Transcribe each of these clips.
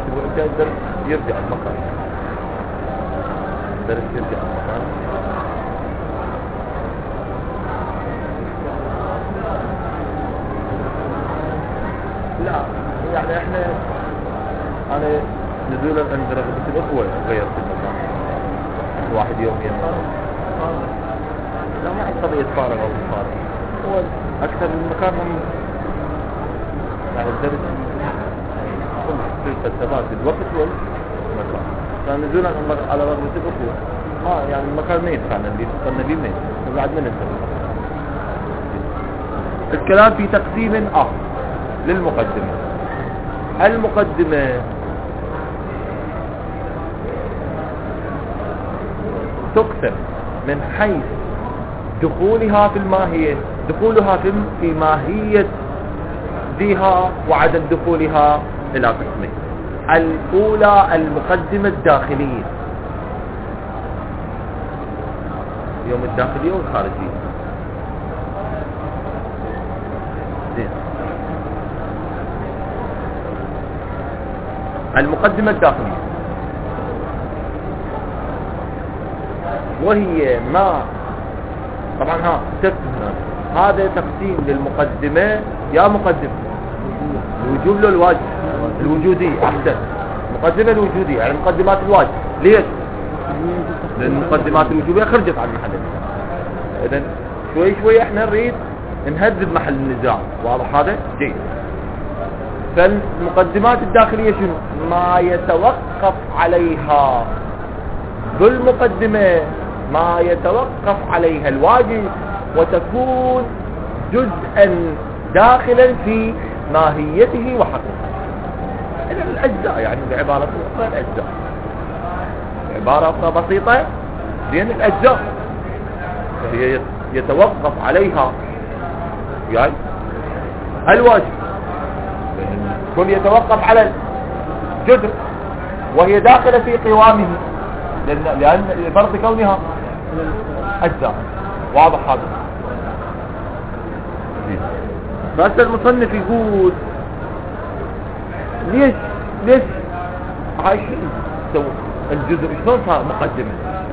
الأسبوع الجاي الدرس يرجع المكان، الدرس يرجع المكان. لا يعني احنا انا نزولا عند رغبة الاخوة غيرت المكان، واحد يوم ينفرغ. لا ما هي قضية فارغ او مفارغ، هو اكثر من مكان هم يعني الدرس في الفلسفات الوقت والمكان. فنزولا على رغبة الاخوة ما يعني المكان ما يدفعنا اللي وصلنا به ما يدفعنا، بعد ما ننتبه. الكلام في تقسيم اخر للمقدمة. المقدمة تقسم من حيث دخولها في الماهية، دخولها في ماهية ذيها وعدم دخولها إلى قسمين. الأولى المقدمة الداخلية، يوم الداخلية والخارجية. زين. المقدمة الداخلية وهي ما طبعا هذا تقسيم للمقدمة. يا مقدمة الوجوب له الواجب الوجودي أحسن، مقدمة الوجودية يعني مقدمات الواجب. ليش؟ لأن المقدمات الوجوبية خرجت عن محل النزاع. إذن شوي شوي احنا نريد نهذب محل النزاع. واضح هذا؟ جيد. فالمقدمات الداخلية شنو؟ ما يتوقف عليها بالمقدمة ما يتوقف عليها الواجب وتكون جزءا داخلا في ماهيته وحقيقته. إذن الأجزاء يعني بعبارة أخرى الأجزاء، عبارة أخرى بسيطة لأن الأجزاء فهي يتوقف عليها يعني الواجب، كل يتوقف على الجزء وهي داخلة في قوامه لأن فرض كونها أجزاء. واضح هذا؟ بس المصنف يقول ليش عايشين سووا الجزء شلون صار مقدمة؟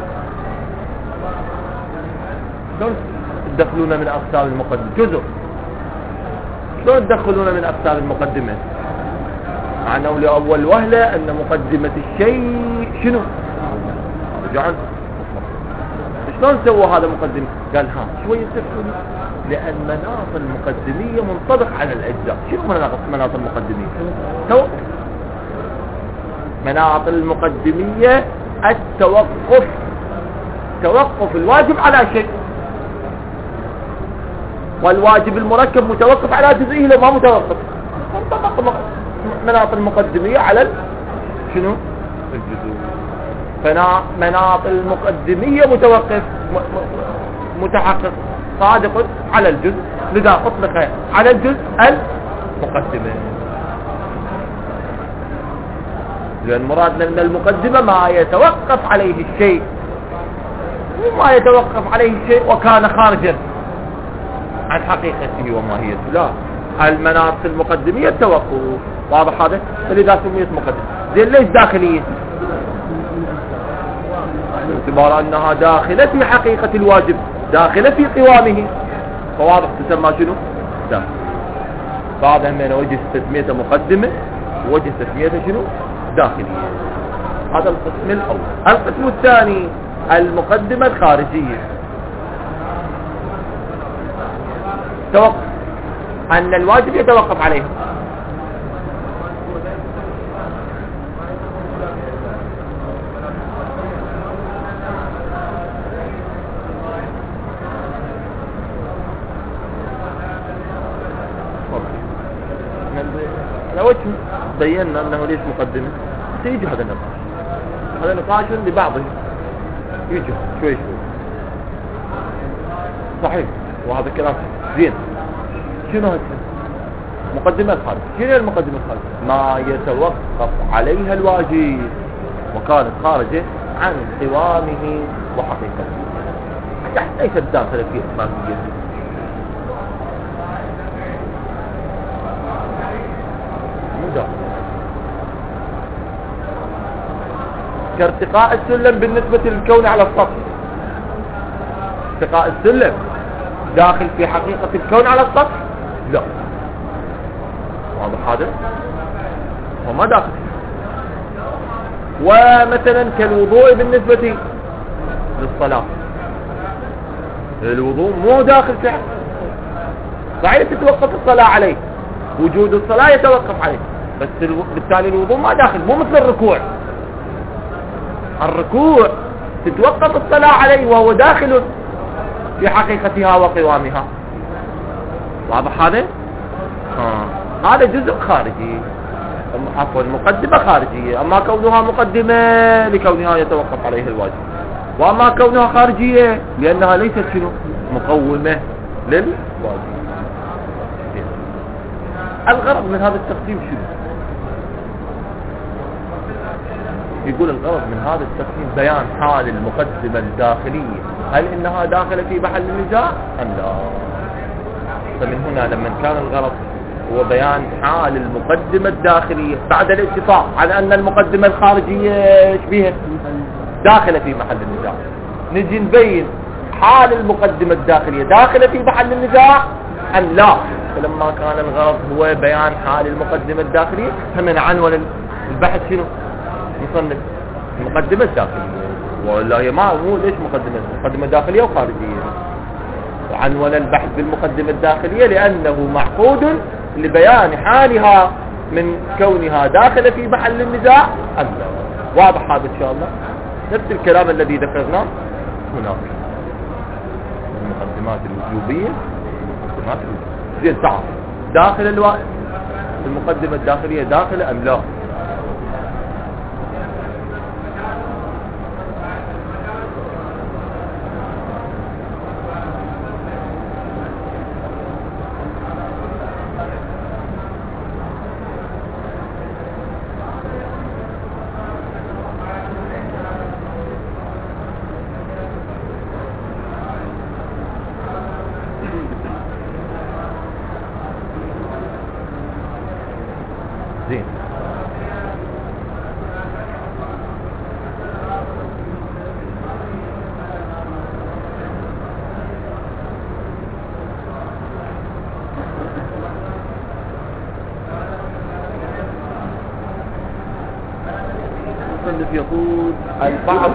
شلون تدخلون من أقسام المقدمة جزء؟ شلون تدخلون من أقسام المقدمة؟ مع أنه لأول وهلة أن مقدمة الشيء شنو؟ رجعان شلون سووا هذا مقدمة؟ قال شوية تفهمون لأن مناط المقدمية منطبق على الأجزاء. شنو مناط المقدمية؟ مناط المقدمية التوقف، توقف الواجب على شيء، والواجب المركب متوقف على جزئه لو ما متوقف. منطبق مناط المقدمية على شنو؟ الجزء. فمناط المقدمية متوقف متحقق صادق على الجزء، لذا أطلق على الجزء المقدمة. لأن مرادنا من المقدمة ما يتوقف عليه الشيء، وما يتوقف عليه الشيء وكان خارجا عن حقيقته وماهيته. لا، المناط المقدمية التوقف. واضح هذا؟ فلذا سميت مقدمة. زين ليش داخلية؟ باعتبار أنها داخلة في حقيقة الواجب، داخلة في قوامه، فواضح تسمى شنو؟ داخل. بعض همين وجه تسميته مقدمة ووجه تسميته شنو؟ داخلية. هذا القسم الأول. القسم الثاني المقدمة الخارجية. توقف أن الواجب يتوقف عليه. على وجه بينا أنه ليش مقدمة. سيجي هذا النقاش، هذا نقاش لبعضه يجي شوي صحيح، وهذا كلام زين. شنو هذا مقدمة الخارج؟ شنو المقدمة الخارج؟ ما يتوقف عليها الواجب وكانت خارجة عن قوامه وحقيقته، ليست داخلة في إطلاقيته. كارتقاء السلم بالنسبة للكون على السطح. ارتقاء السلم داخل في حقيقة الكون على السطح؟ لا. واضح هذا؟ وما داخل. ومثلا كالوضوء بالنسبة للصلاة، الوضوء مو داخل في حقيقة. صحيح تتوقف الصلاة عليه، وجود الصلاة يتوقف عليه، بس بالتالي الوضوء ما داخل. مو مثل الركوع. الركوع تتوقف الصلاة عليه وهو داخل في حقيقتها وقوامها. واضح هذا؟ هذا جزء خارجي، عفوا مقدمة خارجية. أما كونها مقدمة لكونها يتوقف عليها الواجب، وأما كونها خارجية لأنها ليست شنو؟ مقومة للواجب. الغرض من هذا التقسيم شنو؟ يقول الغرض من هذا التقسيم بيان حال المقدمة الداخلية، هل إنها داخلة في محل النزاع أم لا. فمن هنا لما كان الغرض هو بيان حال المقدمة الداخلية بعد الاتفاق على أن المقدمة الخارجية بها داخلة في محل النزاع، نجي نبين حال المقدمة الداخلية داخلة في محل النزاع أم لا. فلما كان الغرض هو بيان حال المقدمة الداخلية، فمن عنوان البحث شنو؟ مصنف المقدمة الداخلية، ولا هي مو ليش مقدمة داخلية وخارجية. وعنوان البحث بالمقدمة الداخلية لأنه معقود لبيان حالها من كونها داخلة في محل النزاع أم لا. واضح هذا إن شاء الله؟ نفس الكلام الذي ذكرناه هناك، المقدمات الوجوبية. زين تعال داخل المقدمة الداخلية داخلة أم لا. زين المصنف يقول البعض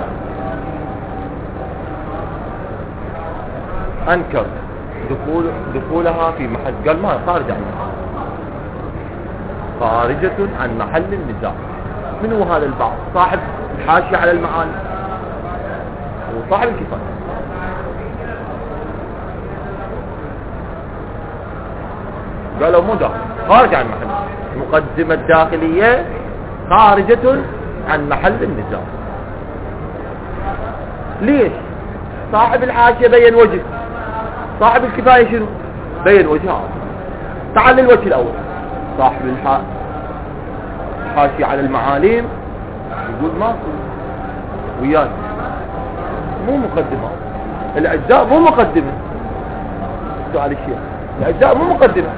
أنكر دخولها في محل، قال ما خارج عن محل، خارجة عن محل النزاع. من هو هذا البعض؟ صاحب الحاشية على المعاني وصاحب الكفاية. قالوا مو داخل، خارج عن محل. المقدمة الداخلية خارجة عن محل النزاع. ليش؟ صاحب الحاشية بين وجه، صاحب الكفاية شنو؟ بين وجه آخر. تعال للوجه الأول. صاحب الحاشية على المعاليم يقول ما وياك مو مقدمة، الأجزاء مو مقدمة. سؤال الشيخ، الأجزاء مو مقدمة.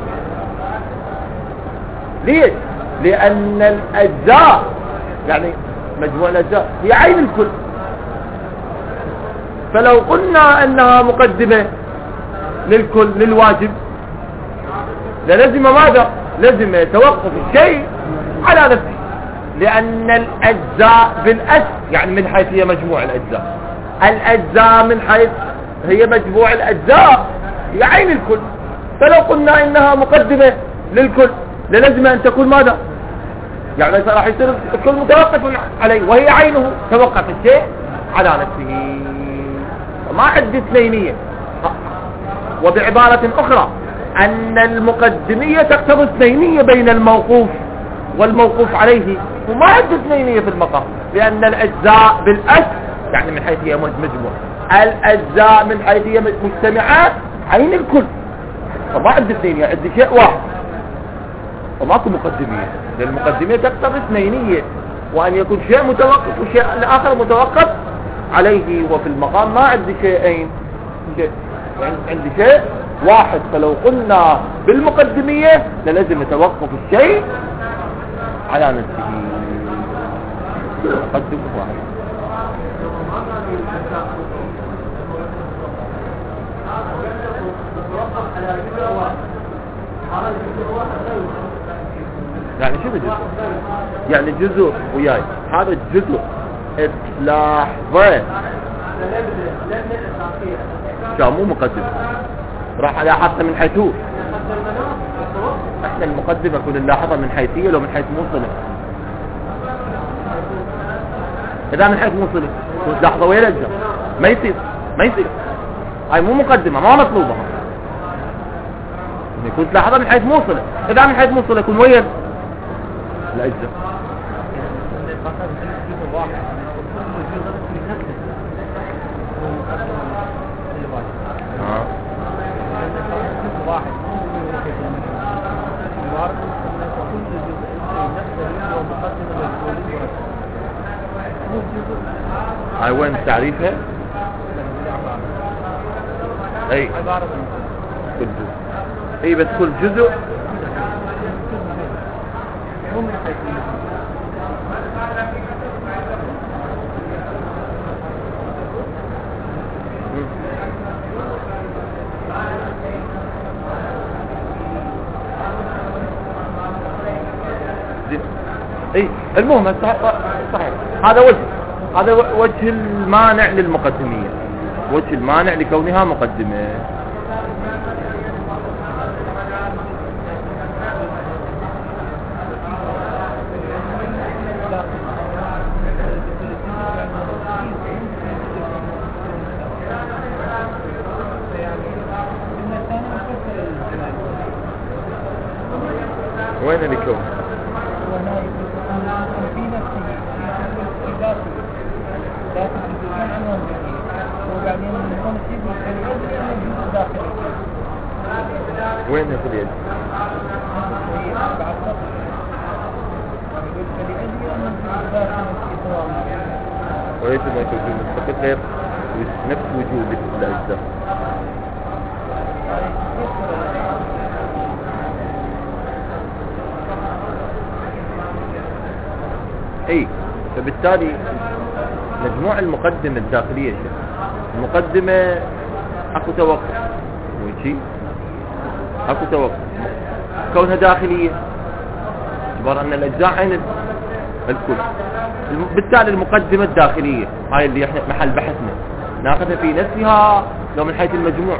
ليش؟ لأن الأجزاء يعني مجموع الأجزاء هي عين الكل. فلو قلنا أنها مقدمة للكل للواجب لازم ماذا؟ لازم يتوقف الشيء على نفسه، لأن الأجزاء بالأس يعني من حيث هي مجموع الأجزاء، الأجزاء من حيث هي مجموع الأجزاء هي عين الكل. فلو قلنا إنها مقدمة للكل لازم أن تكون ماذا؟ يعني راح يصير الكل متوقف عليه وهي عينه، توقف الشيء على نفسه، ما عد اثنينية. وبعبارة أخرى أن المقدمية تقتضي اثنينية بين الموقوف والموقوف عليه، وما عد اثنينية في المقام، لأن الأجزاء بالأس يعني من حيث هي مجموع، الأجزاء من حيث هي مجتمعات عين الكل، فما عد اثنينية، عد شيء واحد وماكو مقدمية. لأن المقدمية تقتضي اثنينية، وأن يكون شيء متوقف وشيء الآخر متوقف عليه، وفي المقام ما عندي شيئين، عندي شيء واحد. فلو قلنا بالمقدمية لازم يتوقف الشيء على نفسه. مقدم واحد. يعني شو جزء؟ يعني جزء وياي هذا الجزء تلاحظه شو مو مقدم راح لاحظها من حيث هو. احنا المقدمة كنا نلاحظها من حيثية لو من حيث موصلة. اذا من حيث موصلة كنت تلاحظها ويا الأجزاء ما يصير هاي مو مقدمة ما مطلوبة. كنت تلاحظها من حيث موصلة. اذا من حيث موصلة يكون ويا الأجزاء. هاي وين تعريفها؟ اي كل جزء. اي بس كل جزء اي المهم صحيح هذا وجه المانع للمقدمية، وجه المانع لكونها مقدمة. وين الكون؟ وين في اليد؟ وليس ما يكون في المستقل غير نفس وجود الأجزاء. اي فبالتالي مجموع المقدمة الداخلية المقدمة اكو توقف وشي اكو توقف كونها داخلية اعتبار ان الاجزاء عين الكل. بالتالي المقدمة الداخلية هاي اللي احنا محل بحثنا ناخذها في نفسها لو من حيث المجموع.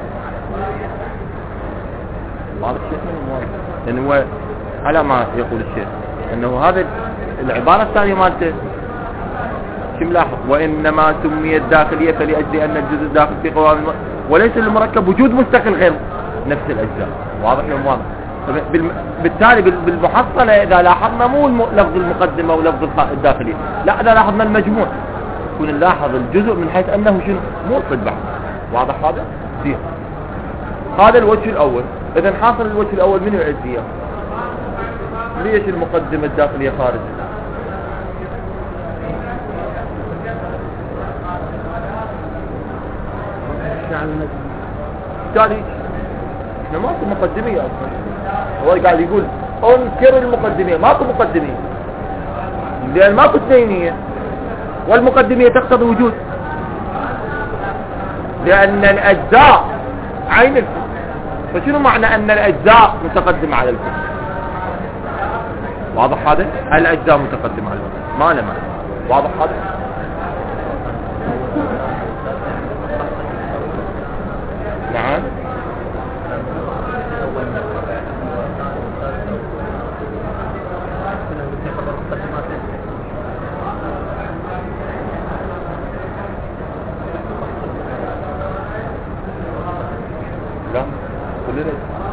هذا الشيء لأنه هو على ما يقول الشيخ انه هذا العبارة الثانية مالته شو ملاحظ؟ وإنما سميت داخلية فلأجل أن الجزء الداخل في قوام وليس للمركب وجود مستقل غير نفس الأجزاء. واضح لهم واضح. بالتالي بالمحصلة إذا لاحظنا مو لفظ المقدمة ولفظ الداخلية، لا إذا لاحظنا المجموع يكون نلاحظ الجزء من حيث أنه شنو مرتبط بعض. واضح هذا؟ زين. هذا الوجه الأول. إذا حاصل الوجه الأول منو يعد فيها؟ ليش المقدمة الداخلية خارج؟ بالتالي احنا ماكو مقدمية اصلا. هو قاعد يقول انكر المقدمية، ماكو مقدمية لان ماكو اثنينية والمقدمية تقتضي وجود لان الاجزاء عين الكل. فشنو معنى ان الاجزاء متقدمة على الكل؟ واضح هذا؟ الاجزاء متقدمة على الكل ما له معنى. واضح هذا؟ نعم. لا كلنا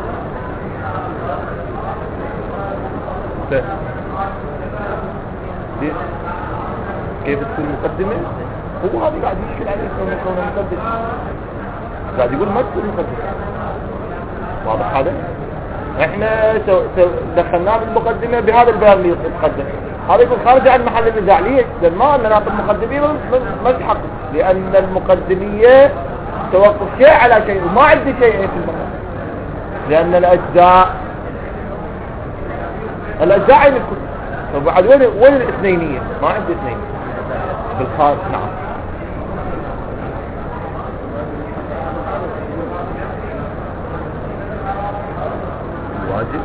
كيف تكون مقدمة؟ هو هذا قاعد يشكل عليه كونه مقدم، قاعد يقول ما تكون مقدمة. واضح هذا؟ احنا دخلناه بالمقدمة بهذا البيان اللي يتقدم، هذا يكون خارج عن محل النزاع. ليش؟ لان ما لنا المقدمية ما تحقق، لان المقدمية توقف شيء على شيء وما عندي شيء في المقدمة، لان الاجزاء عين الكل. فبعد وين الاثنينية؟ ما عندي اثنين. بالخارج نعم. الواجب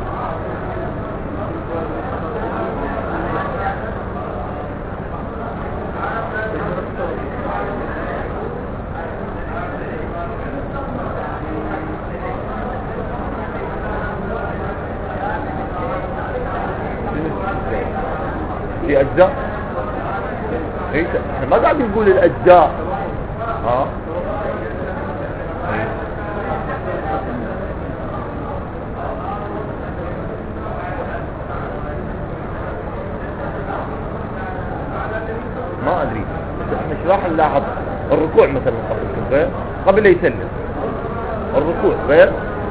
في أجزاء. احنا ما قاعد نقول الأجزاء. ها ما أدري. احنا شو راح نلاحظ الركوع مثلا غير قبل يسلم. الركوع غير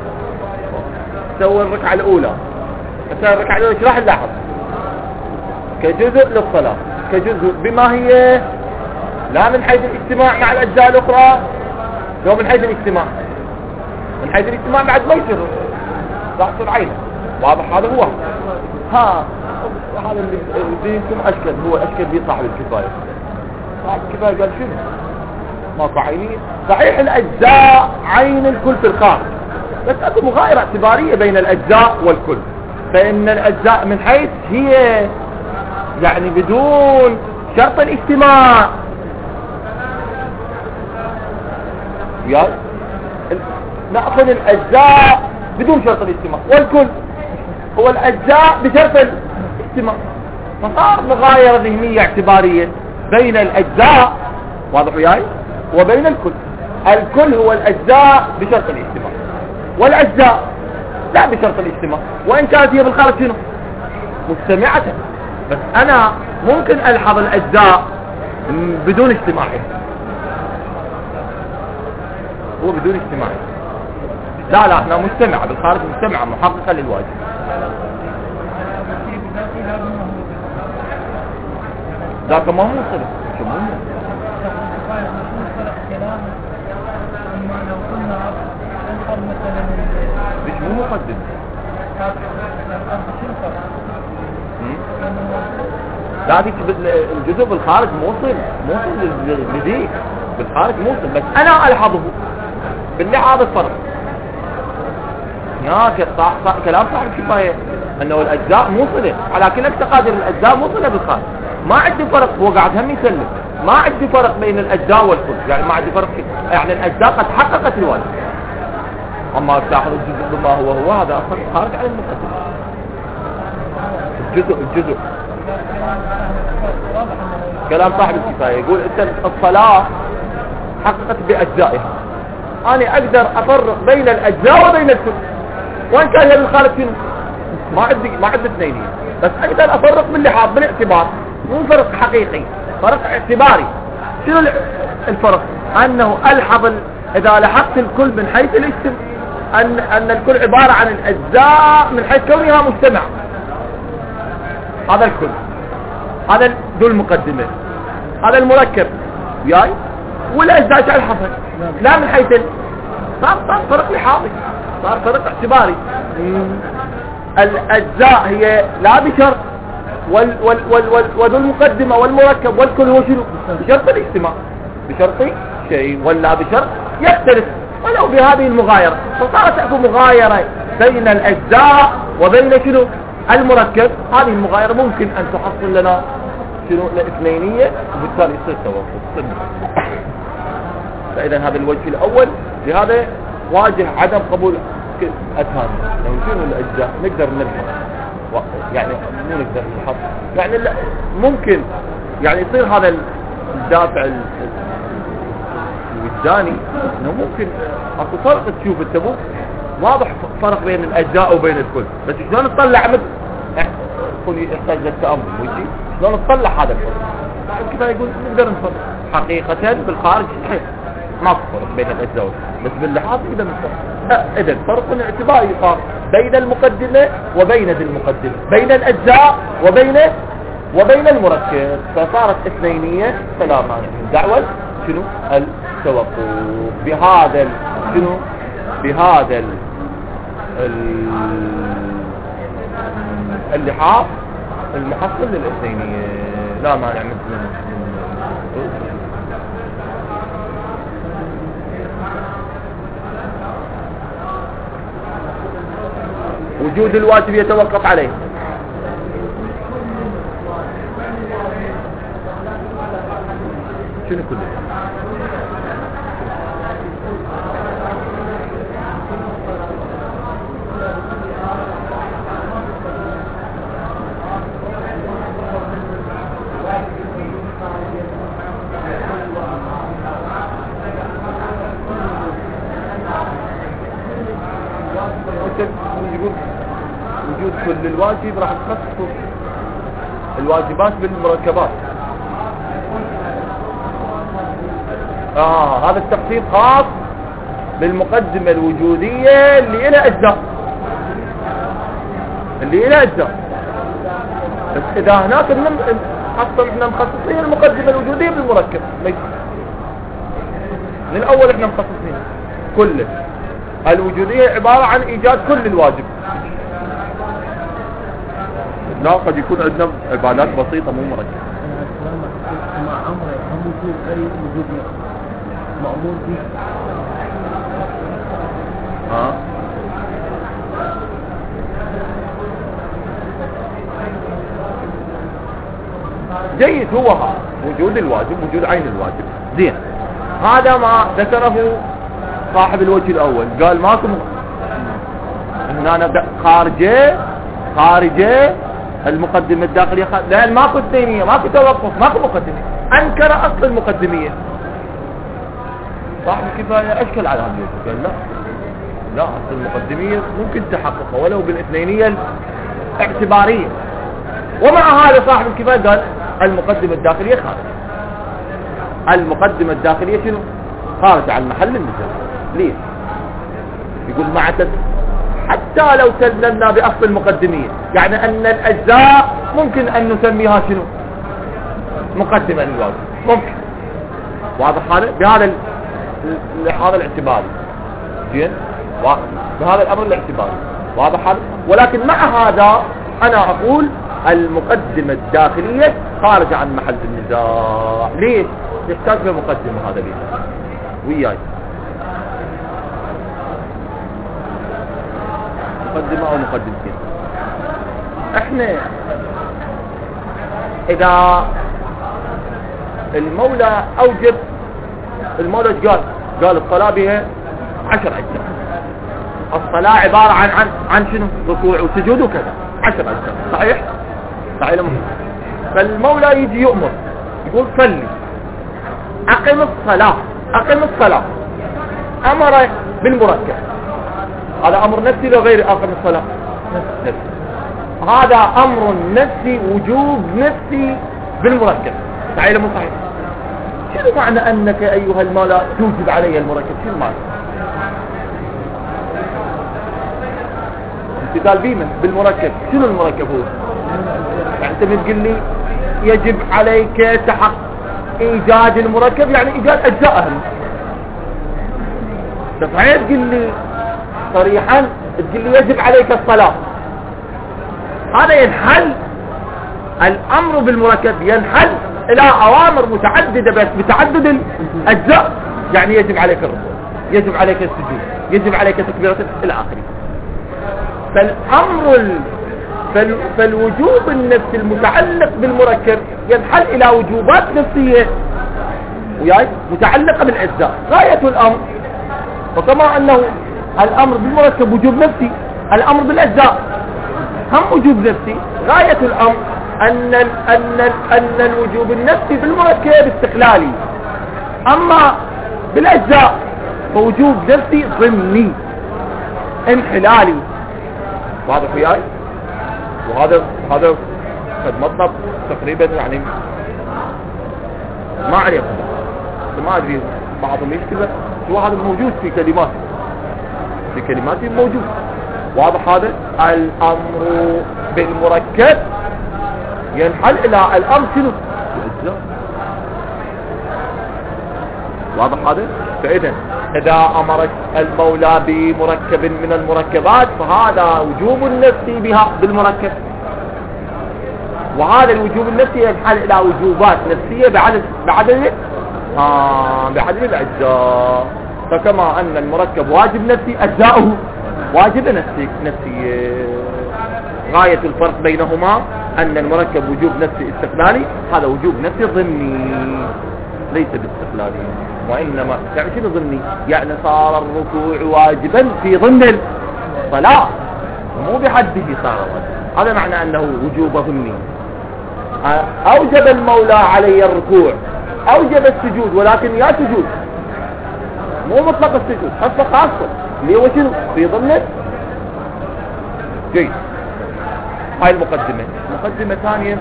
سوى الركعة الأولى مثلا. الركعة الأولى شو راح نلاحظ؟ كجزء للصلاة، كجزء بما هي، لا من حيث الاجتماع مع الأجزاء الأخرى، لو من حيث الاجتماع. من حيث الاجتماع بعد ما يصير راح تصير عينه. واضح هذا هو. ها هذا اللي يمكن أشكل، هو أشكل به صاحب الكفاية. صاحب الكفاية قال شنو؟ ماكو عينين. صحيح الأجزاء عين الكل في الخارج، بس اكو مغايرة اعتبارية بين الأجزاء والكل. فإن الأجزاء من حيث هي يعني بدون شرط الاجتماع، نأخذ الأجزاء بدون شرط الاجتماع، والكل هو الأجزاء بشرط الاجتماع. فصار مغايرة ذهنية اعتبارية بين الأجزاء، واضح وياي، وبين الكل. الكل هو الأجزاء بشرط الاجتماع، والأجزاء لا بشرط الاجتماع، وإن كانت هي بالخارج شنو؟ مجتمعة. بس أنا ممكن ألحظ الأجزاء بدون اجتماعي، هو بدون اجتماعي. لا احنا مجتمعة بالخارج، مجتمعة محققة للواجب. ذاك ما هو صدق. شو مو مش مو مقدم. لا ديك الجزء بالخارج موصل لذيك بالخارج موصل، بس انا الحظه باللحاظ الفرق. هناك كلام صاحب الكفاية انه الاجزاء موصله على كل التقادير، الاجزاء موصله بالخارج. ما عندي فرق، هو قاعد هم يسلم، ما عندي فرق بين الاجزاء والكل، يعني ما عندي فرق، يعني الاجزاء قد حققت الواجب. اما تلاحظ الجزء بما هو هذا اصلا خارج عن المقدمة. الجزء كلام صاحب الكفاية يقول انت الصلاة حققت باجزائها، انا اقدر افرق بين الاجزاء وبين الكل، وان كان هي بالخارج شنو ما عندي اثنينيه، بس اقدر افرق باللحاظ بالاعتبار، مو فرق حقيقي، فرق اعتباري. شنو الفرق؟ انه الحظ اذا لحقت الكل من حيث الاجتماع، ان الكل عبارة عن الاجزاء من حيث كونها مجتمع. هذا الكل، هذا ذو المقدمة، هذا المركب وياي، والاجزاء شو الحظ؟ لا من حيث صار فرق لحاظي، صار فرق اعتباري. الاجزاء هي لا بشرط، وذو المقدمة والمركب والكل هو شنو؟ بشرط الاجتماع، بشرط شيء ولا بشرط يختلف ولو بهذه المغايرة. فصارت اكو مغايرة بين الاجزاء وبين شنو؟ المركب. هذه المغايرة ممكن ان تحصل لنا شنو؟ الاثنينية، وبالتالي يصير توافق. فاذا هذا الوجه الاول لهذا واجه عدم قبول اذهان. لو شنو الاجزاء نقدر نلحق، يعني مو نقدر نلحق، يعني لا ممكن يعني يصير هذا الدافع الوجداني انه ممكن اكو فرق. تشوف انت مو واضح فرق بين الاجزاء وبين الكل، بس شلون تطلع يحتاج للتأمل ويجي شلون تطلع هذا الفرق. كذا يقول نقدر نفرق حقيقة بالخارج صحيح ما فرق بين الاجزاء، بس باللحاظ نقدر نفرق. اذا فرق اعتباري صار بين المقدمة وبين ذي المقدمة، بين الاجزاء وبين المركب، فصارت اثنينية. فلا مانع من دعوة شنو؟ التوقف بهذا شنو؟ بهذا اللحاظ المحصل للاثنينية. لا مانع من وجود الواجب يتوقف عليه. شنو كله؟ يقول وجود كل الواجب راح تخصص الواجبات بالمركبات. هذا التخصيص خاص بالمقدمة الوجودية اللي إلى أجزاء، بس إذا هناك أصلا إحنا مخصصين المقدمة الوجودية بالمركب من الأول، إحنا مخصصين كله. الوجودية عبارة عن إيجاد كل الواجب. لا، قد يكون عندنا عبادات بسيطة مو مركبة. مع أمر وجود أي وجود مأمور به. جيد. هو وجود الواجب، وجود عين الواجب. زين، هذا ما ذكره صاحب الوجه الأول. قال ماكو هنا نبدأ خارجة المقدمة الداخلية، لأن ماكو الثانية، ماكو توقف، ماكو مقدمة. أنكر أصل المقدمية. صاحب الكفاية أشكل على هذا الوجه، قال لا أصل المقدمية ممكن تحققها ولو بالاثنينية الاعتبارية. ومع هذا صاحب الكفاية قال المقدمة الداخلية المقدمة الداخلية شنو؟ خارج عن محل النزاع. ليه؟ يقول حتى لو سلمنا بأصل المقدمية، يعني أن الأجزاء ممكن أن نسميها شنو؟ مقدمة للواجب، ممكن. واضح هذا؟ بهذا الاعتبار. زين؟ بهذا الأمر الاعتباري. واضح هذا؟ ولكن مع هذا أنا أقول المقدمة الداخلية خارج عن محل النزاع. ليش؟ يحتاج لمقدمة. هذا ليه؟ وياي مقدمة أو مقدمتين. احنا إذا المولى أوجب، المولى قال الصلاة بها 10 أجزاء. الصلاة عبارة عن شنو؟ ركوع وسجود وكذا، 10 أجزاء. صحيح؟ صحيح لما فالمولى يجي يؤمر، يقول صلي، أقم الصلاة. أمر بالمركب. هذا أمر نفسي لو غير أقم الصلاة نفسي. هذا أمر نفسي، وجوب نفسي بالمركب. صحيح مو صحيح؟ شنو معنى أنك أيها المولى توجب علي المركب؟ شنو معنى؟ امتثال بيمن بالمركب. شنو المركب هو؟ يعني أنت بتقول لي يجب عليك إيجاد المركب، يعني إيجاد أجزاءه. صحيح تقول لي صريحا، تقول لي يجب عليك الصلاة. هذا ينحل الأمر بالمركب، ينحل إلى أوامر متعددة بس بتعدد الأجزاء. يعني يجب عليك الركوع، يجب عليك السجود، يجب عليك تكبيرة إلى آخره. فالوجوب النفسي المتعلق بالمركب ينحل إلى وجوبات نفسية وياي متعلقة بالأجزاء. غاية الأمر، وكما أنه الأمر بالمركب وجوب نفسي، الأمر بالأجزاء هم وجوب نفسي. غاية الأمر أن الوجوب النفسي بالمركب استقلالي، أما بالأجزاء فوجوب نفسي ضمني انحلالي. واضح وياي؟ وهذا قد مطلب تقريبا، يعني ما عليه ما أدري، بعضهم يشكل شو هذا موجود في كلماتي موجود. واضح هذا؟ الأمر بالمركب ينحل إلى الأمر شنو؟ الأجزاء. واضح هذا؟ فإذا إذا أمرك المولى بمركب من المركبات فهذا وجوب نفسي بها بالمركب. وهذا الوجوب النفسي ينحل الى وجوبات نفسية بعدد الاجزاء. فكما ان المركب واجب نفسي اجزاؤه واجب نفسي. غاية الفرق بينهما ان المركب وجوب نفسي استقلالي، هذا وجوب نفسي ضمني ليس باستقلالي. وانما يعني شنو ضمني؟ يعني صار الركوع واجبا في ضمن الصلاة مو بحده صار واجبا. هذا معنى انه وجوب ضمني. اوجب المولى علي الركوع، اوجب السجود، ولكن يا سجود مو مطلق السجود، خاصة خاصة اللي هو شنو في ضمن. جيد. هاي المقدمة. مقدمة ثانية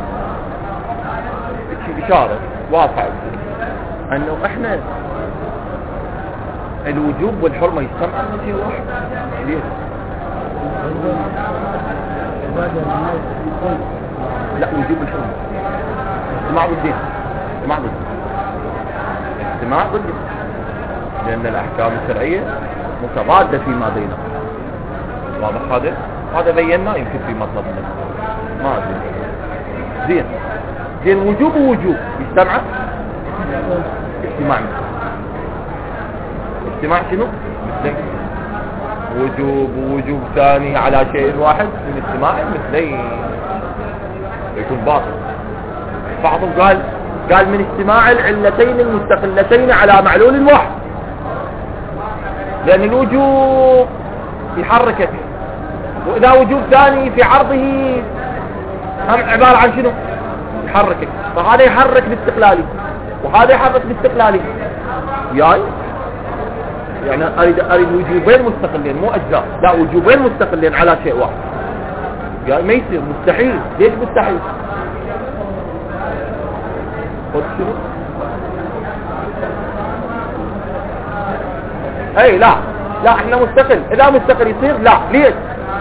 إشارة واضحة أنه إحنا الوجوب والحرمة يجتمعون في شيء واحد. ليه؟ لا، وجوب الحرمة اجتماع بالدين، اجتماع بالدين، لأن الأحكام الشرعية متضادة فيما بينها. واضح هذا بينا يمكن في مطلب ما أدري. زين وجوب ووجوب يجتمع اجتماع شنو؟ مثلين. وجوب ووجوب ثاني على شيء واحد من اجتماع مثلين يكون باطل. بعضهم قال من اجتماع العلتين المستقلتين على معلول واحد، لأن الوجوب يحركك، وإذا وجوب ثاني في عرضه هم عبارة عن شنو؟ يحركك. فهذا يحرك باستقلالي وهذا يحرك باستقلالي. يعني أريد وجوبين مستقلين مو أجزاء، لا وجوبين مستقلين على شيء واحد. ما يصير، مستحيل. ليش مستحيل؟ قلت شنو؟ اي لا احنا مستقل. اذا مستقل يصير لا. ليش؟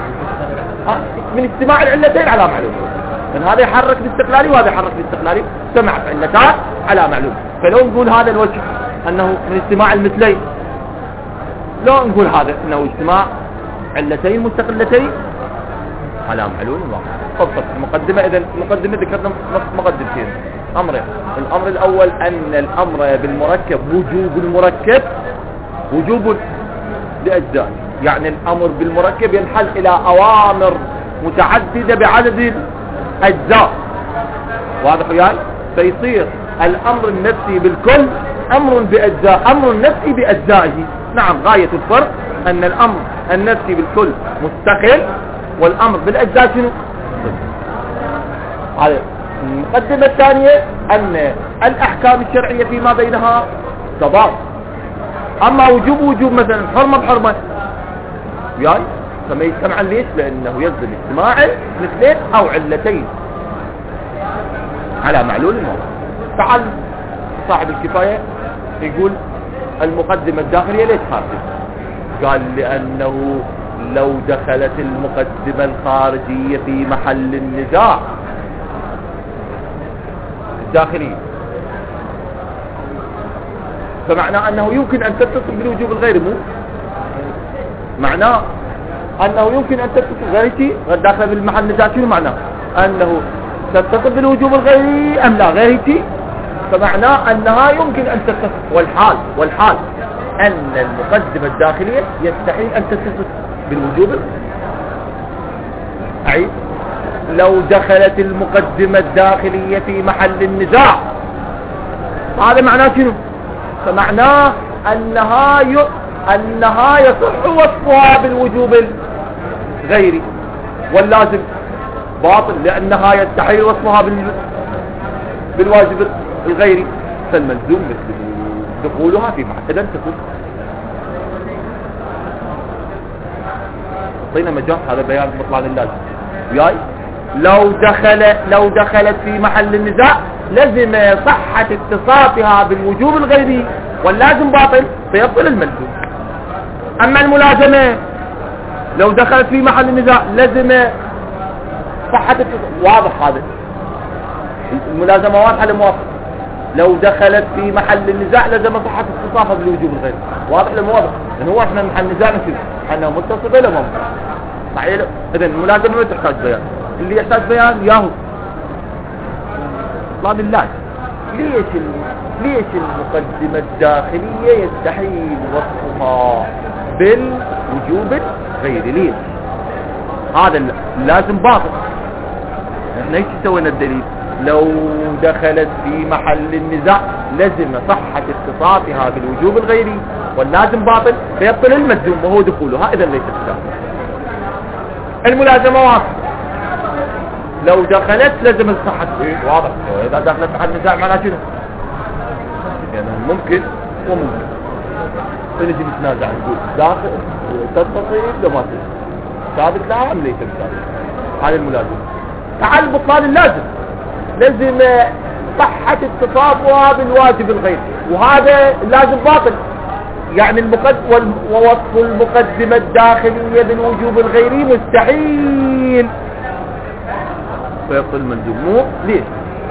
من اجتماع العلتين على معلوم، من هذا يحرك باستقلالي وهذا يحرك باستقلالي، اجتمعت علتان على معلوم. فلو نقول هذا الوجه انه من اجتماع المثلين، لو نقول هذا انه اجتماع علتين مستقلتين على معلوم واحد. فقط المقدمة. اذا المقدمة ذكرنا مقدمتين، امرين. الامر الاول ان الامر بالمركب وجوب المركب وجوب لأجزاء، يعني الأمر بالمركب ينحل إلى أوامر متعددة بعدد الأجزاء. واضح وياي؟ فيصير الأمر النفسي بالكل أمر بأجزاء، أمر نفسي بأجزائه. نعم، غاية الفرق أن الأمر النفسي بالكل مستقل والأمر بالأجزاء شنو؟ هذا. المقدمة الثانية أن الأحكام الشرعية فيما بينها تضاد. اما وجوب مثلا حرمة بحرمة فما يجتمع. ليش؟ لانه يلزم اجتماع مثلين او علتين على معلول واحد. تعال صاحب الكفاية يقول المقدمة الداخلية ليش خارجة؟ قال لانه لو دخلت المقدمة الخارجية في محل النزاع الداخلية، فمعناه أنه يمكن أن تتصل بالوجوب الغيري. مو معناه أنه يمكن أن تتصل غيرتي داخل بالمحل النزاع. شنو معناه؟ أنه تتصل بالوجوب الغيري أم لا غيرتي، فمعناه أنها يمكن أن تتصل. والحال أن المقدمة الداخلية يستحيل أن تتصل بالوجوب. أعيد، لو دخلت المقدمة الداخلية في محل النزاع، هذا معناه شنو؟ فمعناه أنها يصح وصفها بالوجوب الغيري، واللازم باطل لأنها يستحيل وصفها بالواجب الغيري. فالملزوم مثل دخولها في محل. إذن تكون أعطينا مجال، هذا بيان مطلع للازم. لو دخلت في محل النزاع لازم صحة اتصافها بالوجوب الغيري، واللازم باطل فيبطل الملزوم. اما الملازمة لو دخلت في محل النزاع لازم صحة واضح. هذا الملازمة واضحة لموافق. لو دخلت في محل النزاع لازم صحة اتصافها بالوجوب الغيري. واضح لموافق، لان هو احنا محل النزاع نشوف انه متصل ولا ممكن. صحيح. اذا الملازمة ما تحتاج بيان، اللي يحتاج بيان ياهو بطلان اللازم. ليش المقدمة الداخلية يستحيل وصفها بالوجوب الغيري؟ ليش؟ هذا اللازم باطل. احنا ايش سوينا الدليل؟ لو دخلت في محل النزاع لزم صحة اتصافها بالوجوب الغيري واللازم باطل فيبطل الملزوم وهو دخولها، اذا ليس اتصاف. الملازمة واضحة، لو دخلت لزم الصحة واضح. اذا دخلت محل النزاع معناها شنو؟ يعني ممكن وممكن نجي نتنازع نقول داخل تتصل لو ما تصل ثابت لها ام ليس ثابت. هذا الملازم. تعال بطلان اللازم، لازم صحة اتصافها بالواجب الغيري، وهذا اللازم باطل. يعني ووصف المقدمة الداخلية بالوجوب الغيري مستحيل فيبطل الملزوم. مو ليش؟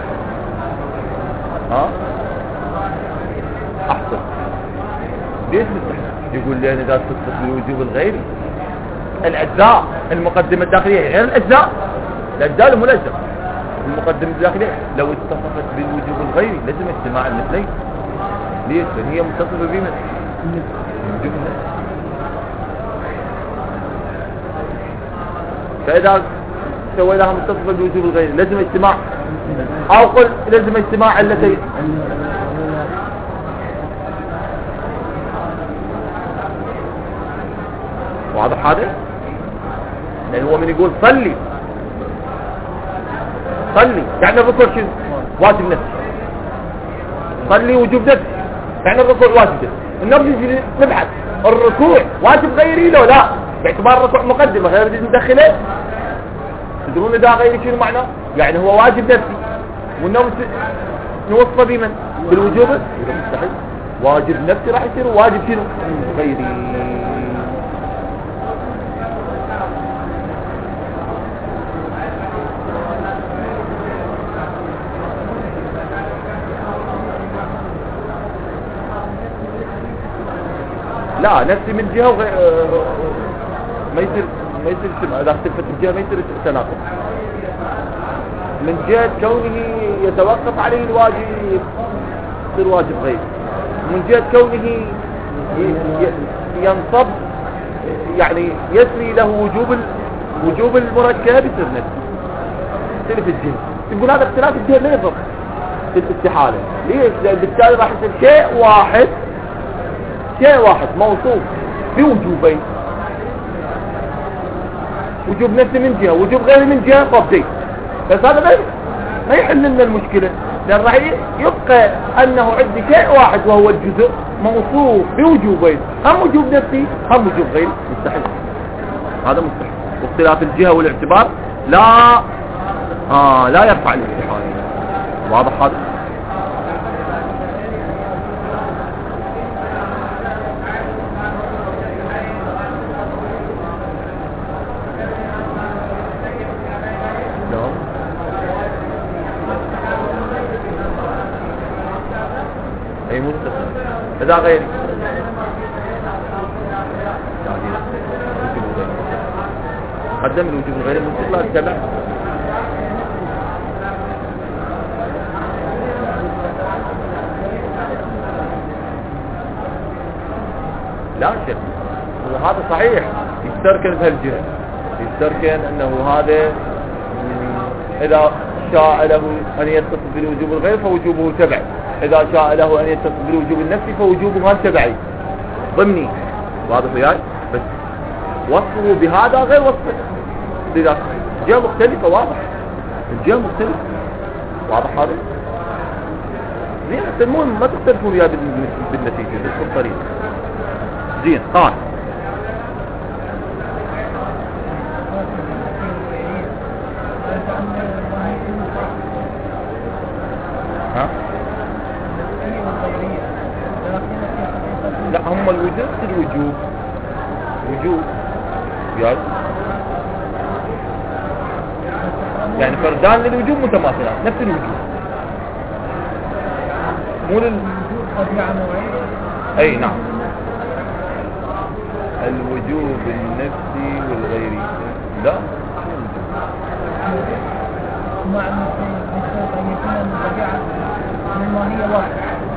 احسن. ليش مستحيل؟ يقول لي انا اذا تصف بالوجوب الغيري الاجزاء المقدمة الداخلية غير الاجزاء الملزم. المقدمة الداخلية لو اتصفت بالوجوب الغيري لازم اجتماع المثلين. ليش؟ لان هي متصفة بمن؟ الوجوب الغيري. فاذا سويناها متصفة بالوجوب الغيري لازم اجتماع، او قل لازم اجتماع علتين. واضح هذا؟ لان هو من يقول صلي يعني الركوع شنو؟ واجب نفسي. صلي وجوب نفسي يعني الركوع واجب نفسي. نرجع نبحث الركوع واجب غيري لو لا، باعتبار الركوع مقدمة غير بدي ندخله. تدرون اذا غيري شنو معناه؟ يعني هو واجب نفسي والنوم نوصفه بمن؟ بالوجوب. مستحيل. واجب نفسي راح يصير واجب شنو؟ غيري. لا نفسي من جهة ما يصير اذا اختلفت الجهة ما يصير تناقض. من جهة كونه يتوقف عليه الواجب يصير واجب غير، من جهة كونه ينصب يعني يسري له وجوب المركب يصير نفسي. اختلف الجهة، يقول هذا اختلاف الجهة لا يضر في الاستحالة. ليش؟ لأن بالتالي راح يصير شيء واحد موصوف بوجوبين، وجوب نفسي من جهة وجوب غيري من جهة قبضي. بس هذا ما يحل لنا المشكلة، لأن راح يبقى أنه عندي شيء واحد وهو الجزء موصوف بوجوبين، هم وجوب نفسي هم وجوب غيري. مستحيل، هذا مستحيل. واختلاف الجهة والاعتبار لا يرفع الاستحالة. واضح هذا؟ اي متصل اذا غيري قدم الوجوب الغيري متصل التبع. لا شك وهذا صحيح يستركن بهالجهة، يستركن انه هذا اذا شاء له ان يتصل بالوجوب الغيري فوجوبه تبعي، إذا شاء له أن يتصل بالوجوب النفسي فوجوبه تبعي ضمني. واضح وياي؟ بس وصفه بهذا غير وصفه بذاك، الجهة مختلفة. واضح الجهة مختلفة. واضح هذا؟ زين. المهم ما تختلفوا وياه بالنتيجة بالطريقة. زين. قال لا هم الوجوب يعني فردان للوجوب متماثلان نفس الوجوب، مو اي نعم. الوجوب النفسي والغيري لا اجتماع المسلمين بشرط أن يكون الطبيعة مما هي واحد.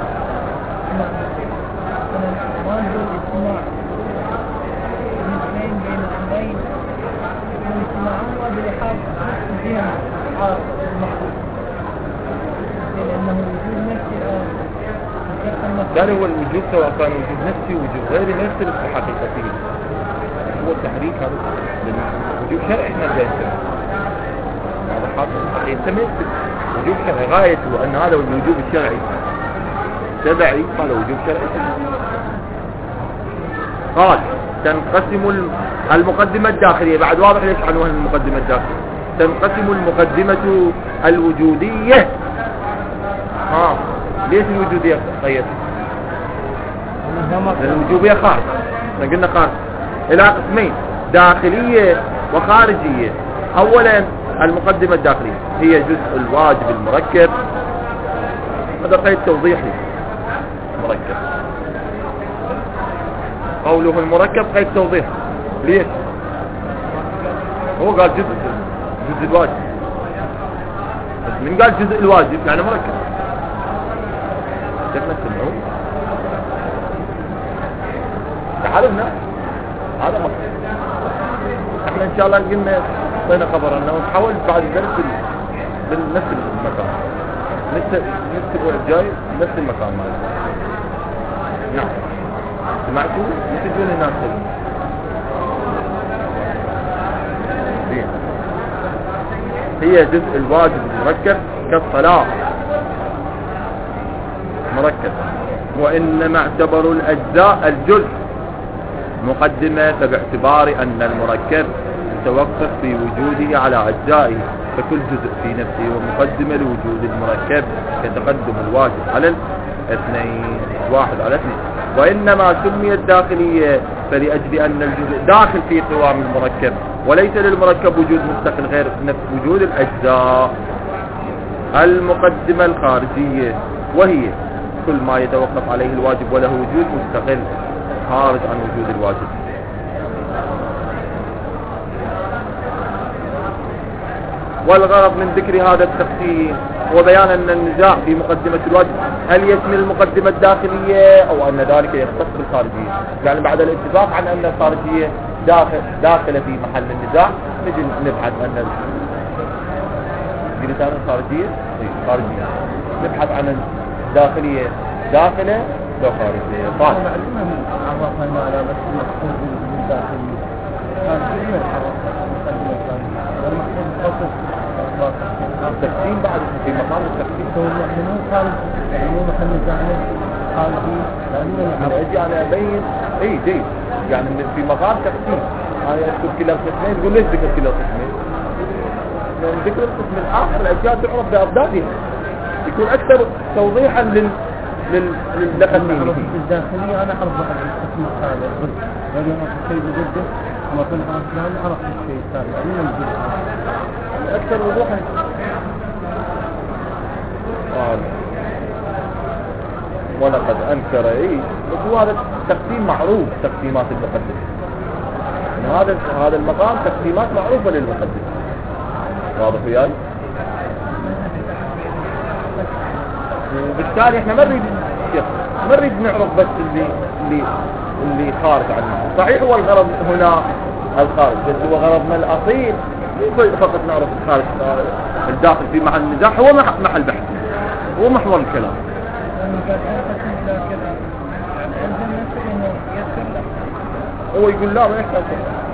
ما نقول اجتماع المسلمين بين الأمرين واجتماعهما بإحاطة بهم المحدود، لأنه وجود نفسي الآن كان هو الوجود سواء كان وجود نفسي وجود غيري ما يختلف في حقيقته، هو التحريك هذا وجود شرعي احنا نسميه هذا حاصل يسمى وجود شرعي، غايته ان هذا الوجود الشرعي تبعي هذا وجود شرعي. قال تنقسم المقدمة الداخلية، بعد واضح ليش عنوان المقدمة الداخلية. تنقسم المقدمة الوجودية. ليش الوجودية قيد؟ الوجودية خارج، قلنا خارج إلى قسمين داخلية وخارجية. أولا المقدمة الداخلية هي جزء الواجب المركب، هذا قيد توضيحي مركب، قوله المركب قيد توضيح. ليش؟ هو قال جزء الواجب، بس من قال جزء الواجب يعني مركب شفنا النوع تعالنا هذا مقصد. احنا ان شاء الله قلنا طينا خبر انه نحاول بعد الدرس بنفس المكان، نفس الاسبوع الجاي نفس المكان مالنا. نعم سمعتوا يسجلون الناس هي جزء الواجب المركب كالصلاة مركب، وإنما اعتبروا الأجزاء الجزء مقدمة باعتبار أن المركب متوقف في وجوده على أجزائه، فكل جزء في نفسه ومقدمة لوجود المركب كتقدم الواجب على الاثنين، واحد على اثنين. وإنما سميت داخلية فلأجل أن الجزء داخل في قوام المركب، وليس للمركب وجود مستقل غير نفس وجود الأجزاء. المقدمة الخارجية وهي كل ما يتوقف عليه الواجب وله وجود مستقل خارج عن وجود الواجب. والغرض من ذكر هذا التقسيم هو بيان أن النزاع في مقدمة الواجب هل يشمل المقدمة الداخلية أو أن ذلك يختص بالخارجية. يعني بعد الاتفاق عن أن الخارجية داخلة في محل النزاع نجي نبحث أن لسان الخارجية خارجية، نبحث عن الداخلية داخلة لو خارجية. طيب معلومة عرفنا المعنى بس المقصود بالداخلية خارجية والمقصود التقسيم بعد في مقام التقسيم منو خارج يعني مو محل النزاع خارجي أنا أجي أنا أبين جيد يعني في مقام تقسيم أنا أذكر كلا القسمين تقول ليش ذكر كلا القسمين؟ لأن ذكر القسم الآخر الأشياء تعرف بأضدادها يكون أكثر توضيحا للقسمين. الداخلية أنا أعرف واحد القسم الثاني غير ما في شيء جديد وما كنت عارف الآن أعرف الشيء الثاني يعني أكثر وضوحا. قال ولقد أنكر بس هذا تقسيم معروف تقسيمات المقدمة، هذا المقام تقسيمات معروفة للمقدمة واضح وياي. وبالتالي احنا ما نريد نعرف بس اللي خارج عنه. صحيح هو الغرض هنا الخارج بس هو غرضنا الأصيل فقط نعرف الخارج الداخل في محل النزاع هو محل بحث هو محور الكلام. هو يقول لا ما يحتاج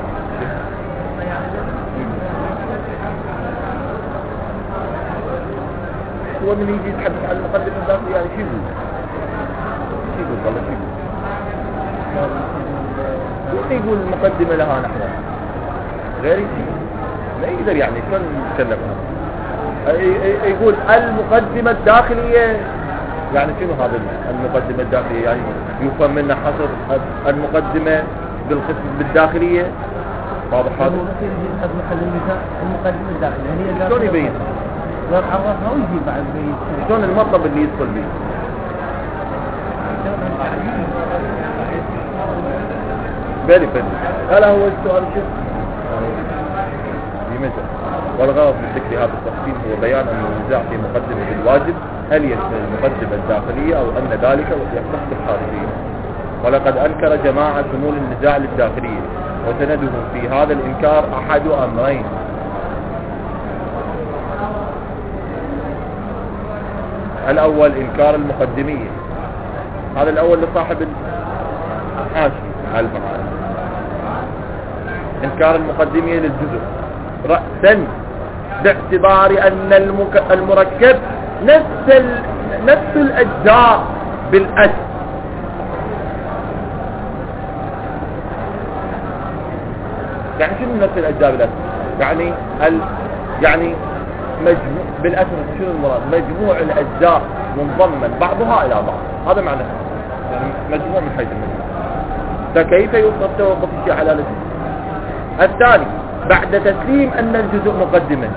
هو من يجي يتحدث عن المقدمة الداخلية يعني شو يقول والله شو يقول المقدمة لها نحن غير شيء لا يقدر يعني شلون نتكلم يقول المقدمة الداخلية يعني شنو هذا المقدمة الداخلية يعني يفهم منه حصر المقدمة بالداخلية واضح هذا المقدمة الداخلية هي شلون يبين لو عرفها ويجي بعد بيت شلون المطلب اللي يدخل به بالي هل هو السؤال شو يمثل والغرض من ذكر هذا التقسيم هو بيان أن النزاع في مقدمة الواجب هل يشمل المقدمة الداخلية أو أن ذلك يختص بالخارجية. ولقد أنكر جماعة شمول النزاع للداخلية، وسندهم في هذا الإنكار أحد أمرين: الأول إنكار المقدمية، هذا الأول لصاحب الحاشية على المعاني، إنكار المقدمية للجزء رأسا باعتبار أن المركب نفس الأجزاء بالأسف. يعني شنو نفس الأجزاء بالأسف؟ يعني مجموع بالأسف. شنو المراد؟ مجموع الأجزاء منضمن بعضها إلى بعض، هذا معناه يعني مجموع من حيث المجموع. فكيف يتوقف الشيء على الاسم؟ الثاني بعد تسليم أن الجزء مقدما،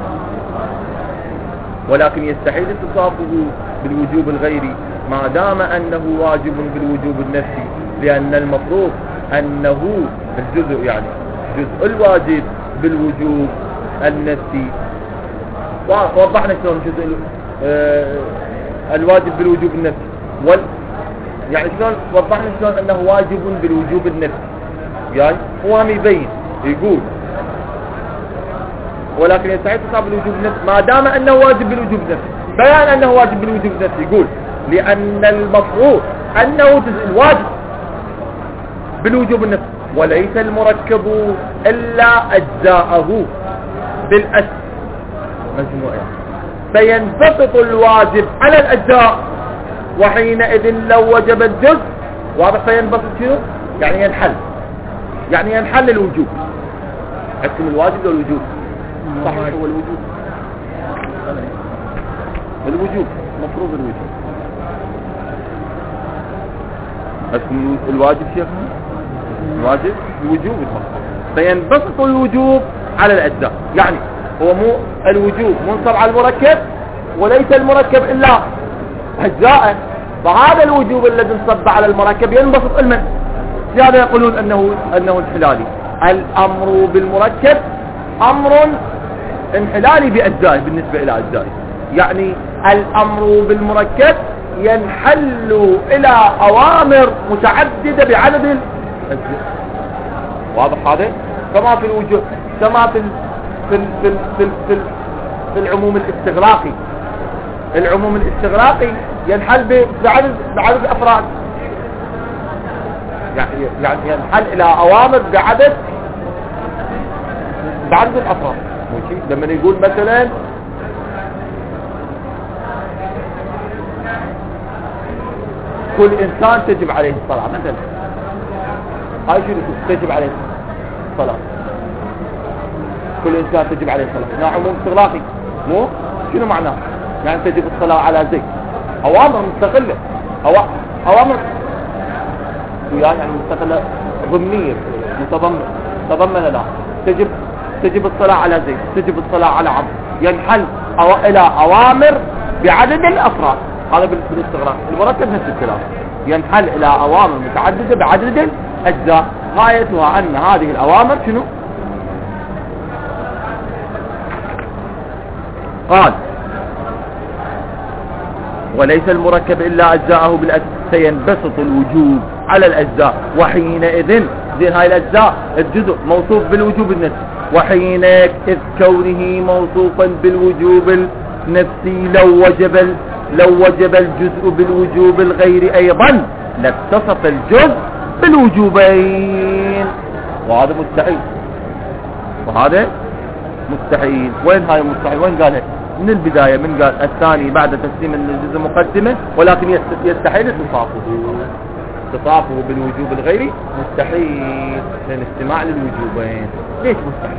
ولكن يستحيل اتصافه بالوجوب الغيري ما دام أنه واجب بالوجوب النفسي، لأن المفروض أنه الجزء يعني جزء الواجب بالوجوب النفسي. وضحنا شلون جزء الواجب بالوجوب النفسي يعني شلون وضحنا شلون أنه واجب بالوجوب النفسي. يعني هو هم يبين يقول ولكن يستحيل تصاب بالوجوب النفسي ما دام أنه واجب بالوجوب النفسي. بيان أنه واجب بالوجوب النفسي يقول لأن المفروض أنه جزء الواجب بالوجوب النفسي، وليس المركب إلا أجزاءه بالأسف مجموعة، فينبسط الواجب على الأجزاء، وحينئذ لو وجب الجزء واضح فينبسط شنو؟ يعني ينحل الوجوب. حكم الواجب لو الوجوب صحيح هو الوجوب مفروض الوجوب. حكم الواجب شيخنا الواجب الوجوب المفروض، فينبسط الوجوب على الأجزاء. يعني هو مو الوجوب منصب على المركب وليس المركب إلا أجزاءه، فهذا الوجوب الذي انصب على المركب ينبسط المن. لهذا يقولون أنه انحلالي. الأمر بالمركب أمر انحلالي بأجزائه بالنسبة إلى أجزائه، يعني الأمر بالمركب ينحل إلى أوامر متعددة بعدد الأجزاء. واضح هذا؟ كما في الوجوب كما في العموم الاستغراقي. العموم الاستغراقي ينحل بعدد أفراد، يعني ينحل إلى أوامر بعدد الأفراد. لما يقول مثلا كل إنسان تجب عليه الصلاة مثلا، هاي شنو تجب عليه الصلاة؟ كل إنسان تجب عليه الصلاة، هنا عموم استغراقي مو شنو معناه؟ يعني تجب الصلاة على زيد، أوامر مستقلة، أوامر يعني مستقلة ضمنية متضمنة لها. تجب الصلاة على زيد، تجب الصلاة على عمرو، ينحل إلى أوامر بعدد الأفراد. هذا بالاستغراق. المركب نفس الكلام، ينحل إلى أوامر متعددة بعدد الأجزاء، غايتها أن هذه الأوامر شنو؟ قال وليس المركب إلا أجزاءه بالأسف، فينبسط الوجوب على الأجزاء، وحينئذ زين هاي الأجزاء الجزء موصوف بالوجوب النفسي، وحينئذ إذ كونه موصوفا بالوجوب النفسي لو وجب الجزء بالوجوب الغير أيضا لاتصف الجزء بالوجوبين، وهذا مستحيل. وين هاي مستحيل؟ وين قالها؟ من البداية من قال الثاني بعد تسليم الجزء مقدمة، ولكن يستحيل اتصافه بالوجوب الغيري مستحيل لأن استماع للوجوبين. ليش مستحيل؟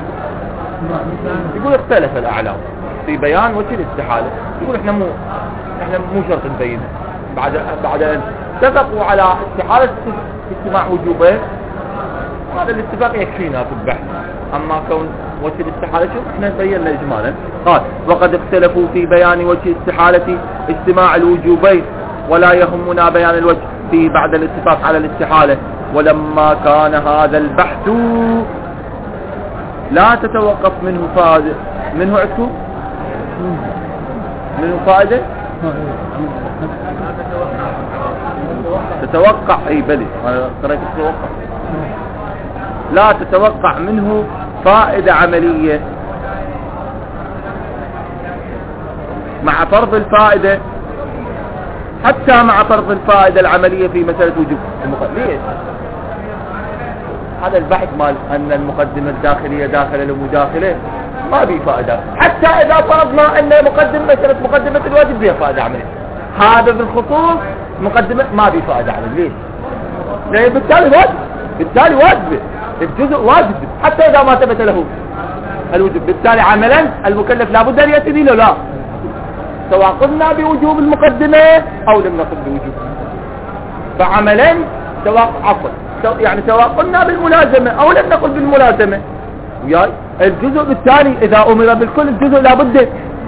يقول اختلف الأعلام في بيان وجه الاستحالة. يقول احنا مو شرط نبينها بعد ان اتفقوا على استحالة استماع وجوبين، وهذا الاتفاق يكفينا في البحث. اما كون وجه الاستحالة شوف احنا بينا اجمالا. قال وقد اختلفوا في بيان وجه استحالة استماع الوجوبين، ولا يهمنا بيان الوجه فيه بعد الاتفاق على الاستحالة. ولما كان هذا البحث لا تتوقف منه فائدة. منه عندكم منه فائدة تتوقع اي بلي انا قرأت تتوقع لا تتوقع منه فائدة عملية مع فرض الفائدة، حتى مع فرض الفائدة العملية في مسألة وجوب ليش؟ هذا البحث مال أن المقدمة الداخلية داخلة لمداخلة ما بي فائدة، حتى إذا فرضنا أن مسألة مقدمة الواجب بها فائدة عملية، هذا بالخصوص مقدمة ما بي فائدة عملية. ليش؟ لأن بالتالي واجب الجزء واجب حتى إذا ما ثبت له الوجوب، بالتالي عملا المكلف لابد أن يأتي له لا، سواء قلنا بوجوب المقدمة أو لم نقل بوجوب. فعملا سواء سواء قلنا بالملازمة أو لم نقل بالملازمة، وياي الجزء بالتالي إذا أمر بالكل الجزء لابد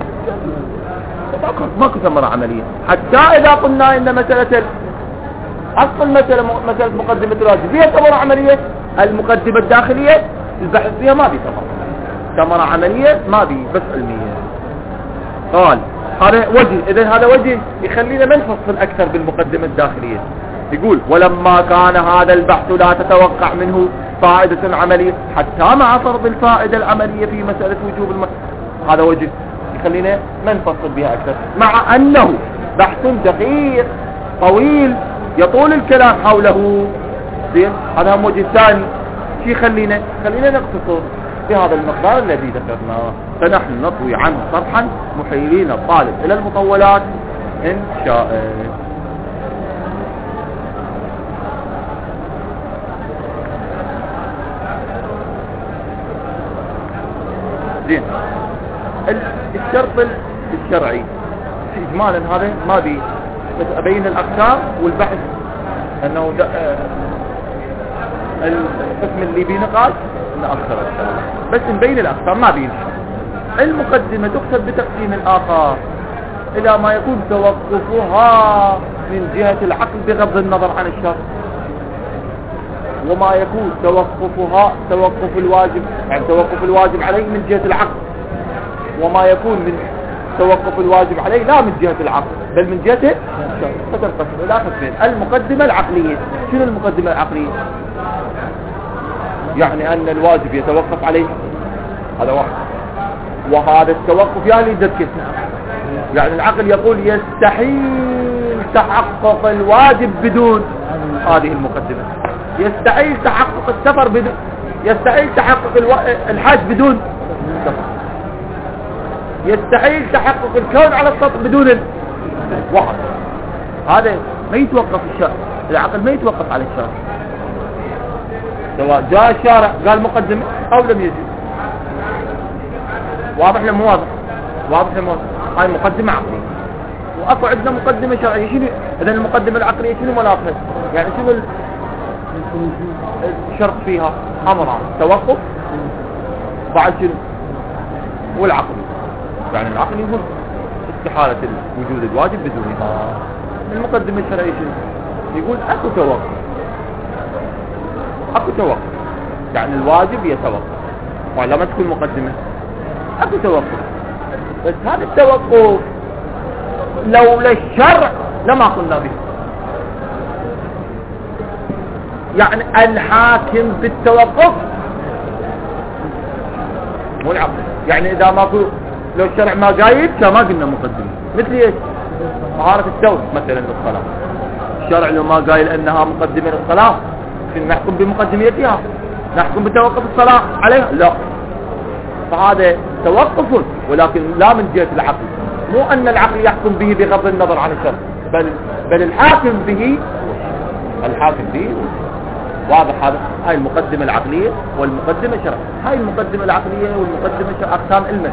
ماكو ثمرة عملية. حتى إذا قلنا إن مسألة أصل مسألة مقدمة الواجب فيها ثمرة عملية، المقدمة الداخلية البحث فيها ما بي ثمرة عملية، ما بي بس علمية. قال هذا وجه، إذن هذا وجه يخلينا ما نفصل أكثر بالمقدمة الداخلية. يقول ولما كان هذا البحث لا تتوقع منه فائدة عملية حتى مع فرض الفائدة العملية في مسألة وجوب هذا وجه يخلينا ما نفصل بها أكثر، مع أنه بحث دقيق طويل يطول الكلام حوله. زين، هذا هم وجه ثاني. شي خلينا نقتصر في هذا المقدار الذي ذكرناه، فنحن نطوي عنه صرحا محيلين الطالب إلى المطولات إن شاء. زين، الشرط الشرعي إجمالا هذا ما بي، بس أبين الأقسام والبحث أنه القسم اللي بينقاش نأخر الشرع، بس نبين الأقسام ما بين. المقدمة تكتب بتقسيم الآخر إلى ما يكون توقفها من جهة العقل بغض النظر عن الشرع، وما يكون توقف الواجب، يعني توقف الواجب عليه من جهة العقل، وما يكون من توقف الواجب عليه لا من جهة العقل بل من جهة الشرع. فتنقسم إلى قسمين. المقدمة العقلية، شنو المقدمة العقلية؟ يعني أن الواجب يتوقف عليه، هذا واحد، وهذا التوقف يعني يذكر، يعني العقل يقول يستحيل تحقق الواجب بدون هذه المقدمة، يستحيل تحقق السفر بدون، يستحيل تحقق الحج بدون سفر، يستحيل تحقق الكون على السطح بدون الوحد. هذا ما يتوقف الشرع، العقل ما يتوقف على الشرع، سواء جاء الشارع قال مقدمة أو لم يجي. واضح لم واضح؟ واضح لم واضح؟ هاي مقدمة عقلية، وأكو عندنا مقدمة شرعية. شنو إذا المقدمة العقلية شنو ملامحها؟ يعني شنو الشرط فيها؟ أمران، توقف بعد شنو؟ والعقل، يعني العقل يقول استحالة وجود الواجب بدونها. المقدمة الشرعية شنو؟ يقول أكو توقف، يعني الواجب يتوقف، ولا ما تكون مقدمة أكو توقف، بس هذا التوقف لولا الشرع لما قلنا به. يعني الحاكم بالتوقف مو العقل، يعني إذا ما قلت لو الشرع ما قايد كما قلنا مقدمة. مثل ايش؟ طهارة الثوب مثلا للصلاة، الشرع لو ما قايل أنها مقدمة للصلاة نحكم بمقدميتها، نحكم بتوقف الصلاة عليها؟ لا، فهذا توقف ولكن لا من جهة العقل، مو أن العقل يحكم به بغض النظر عن الشرع، بل الحاكم به واضح هذا. هاي المقدمة العقلية والمقدمة الشرعية. هاي المقدمة العقلية والمقدمة الشرعية أقسام علما.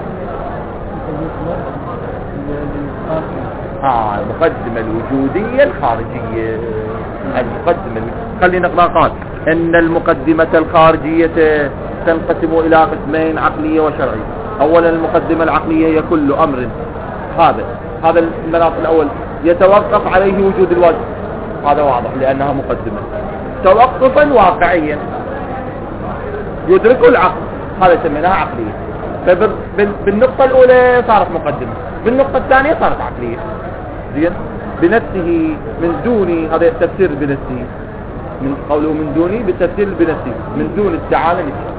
المقدمة الوجودية الخارجية. خلينا نقرأ. قال إن المقدمة الخارجية تنقسم إلى قسمين، عقلية وشرعية. أولا المقدمة العقلية هي كل أمر، هذا المناط الأول يتوقف عليه وجود الواجب، هذا واضح لأنها مقدمة توقفا واقعيا يدركه العقل، هذا سميناها عقلية. فبالنقطة الأولى صارت مقدمة، بالنقطة الثانية صارت عقلية. زين. بنفسه من دوني، هذا تفسير بنفسه، من قوله من دوني بالتفسير بنفسه، من دون التعالى نفسه.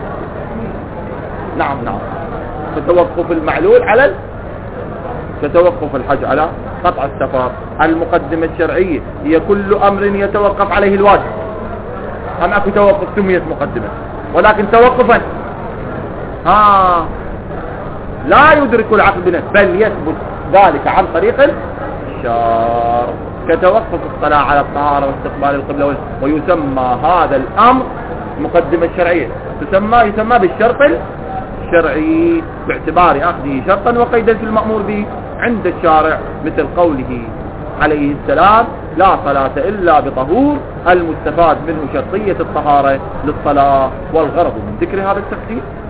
نعم. فتوقف المعلول على فتوقف الحج على قطع السفر. المقدمة الشرعية هي كل أمر يتوقف عليه الواجب. أم أكو توقف سميت مقدمة، ولكن توقفا لا يدرك العقل بنفسه، بل يثبت ذلك عن طريق الشرع، كتوقف الصلاة على الطهارة واستقبال القبلة. ويسمى هذا الأمر مقدمة الشرعية، يسمى بالشرط الشرعي باعتبار أخذه شرطا وقيدا في المأمور به عند الشارع، مثل قوله عليه السلام: لا صلاة إلا بطهور، المستفاد منه شرطية الطهارة للصلاة، والغرض من ذكر هذا التفسير